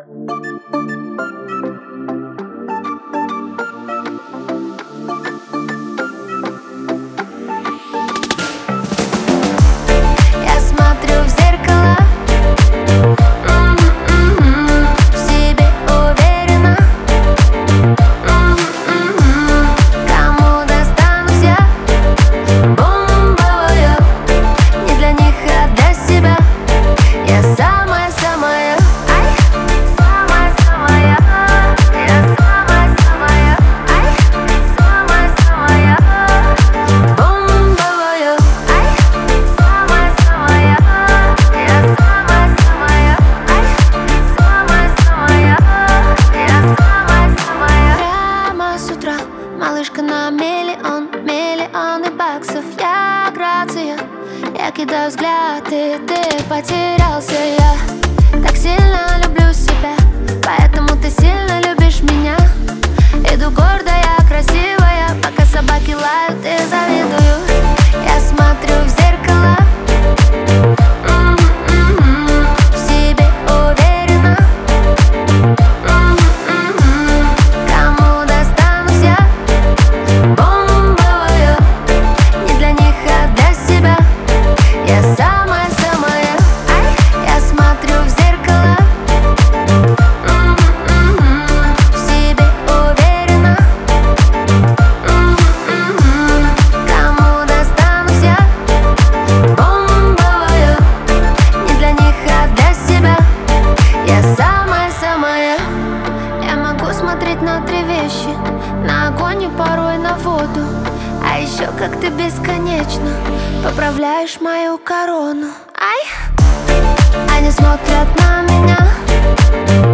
Я смотрю в зеркало, в себе уверена. Кому достанусь я? Бомбовая. Не для них, а для себя. Я самая-самая. Ай, самая-самая. Я самая-самая. Ай, самая-самая. Бомбовая. Ай, самая-самая. Я самая-самая. Ай, самая-самая. Я самая-самая. Прямо с утра малышка на миллионы баксов. Я грация, я кидаю взгляд, и ты потерялся. Я так сильно люблю себя, поэтому ты сильно любишь меня. Иду гордая, красивая, пока собаки лают и завидуют. Я смотрю в зеркало, в себе уверена. Кому достанусь я? Бомбовая. Не для них, а для себя. Я самая-самая. Ай, я смотрю в зеркало, в себе уверена. Кому достанусь я? Бомбовая. Не для них, а для себя. Я самая-самая. Я могу смотреть на три вещи: на огонь и порой на воду. А еще как ты бесконечно поправляешь мою корону. Ай, они смотрят на меня.